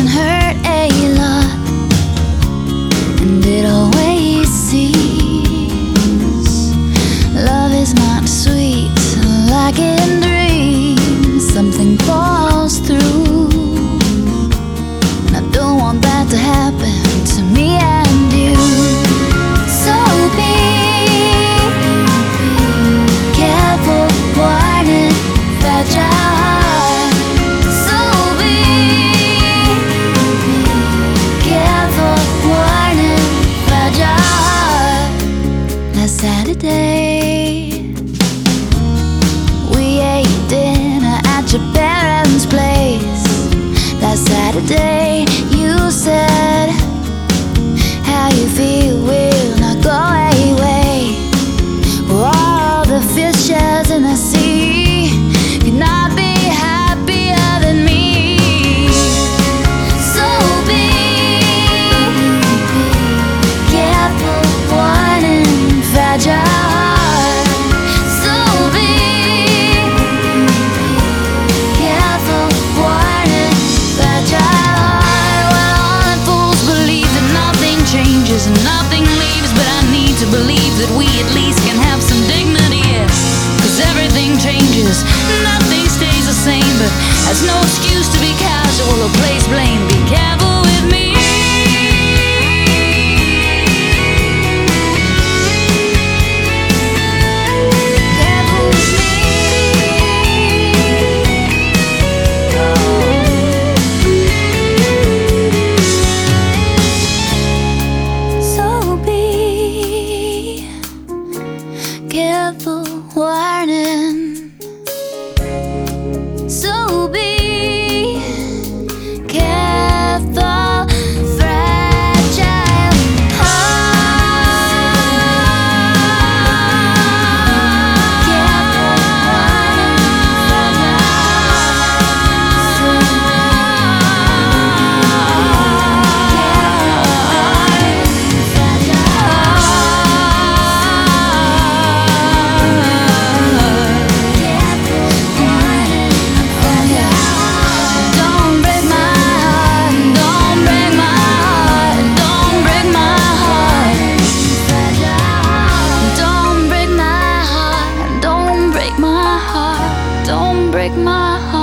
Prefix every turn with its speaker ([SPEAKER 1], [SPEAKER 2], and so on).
[SPEAKER 1] can hurt a lot, and it always seems love is not sweet like in dreams. Something falls through, and I don't want that to happen to me and you. So be careful, warning, fragile. So be careful, warning, fragile. Last Saturday, we ate dinner at your parents' place. Last Saturday, you said how you feel will not go away. All the fishes in the sea could not be happier than me. So be careful, warning, fragile. So be careful, warning, fragile. Well, all fools believe that nothing changes and nothing leaves, but I need to believe that we at least can have some dignity, yes. 'Cause everything changes, nothing stays the same, but that's no excuse to be casual or place blame. Be careful with me. Careful with me. So be careful, warning. So be careful, fragile. Don't break my heart, don't break my heart, don't break my heart. Don't break my heart, don't break my heart, don't break my heart.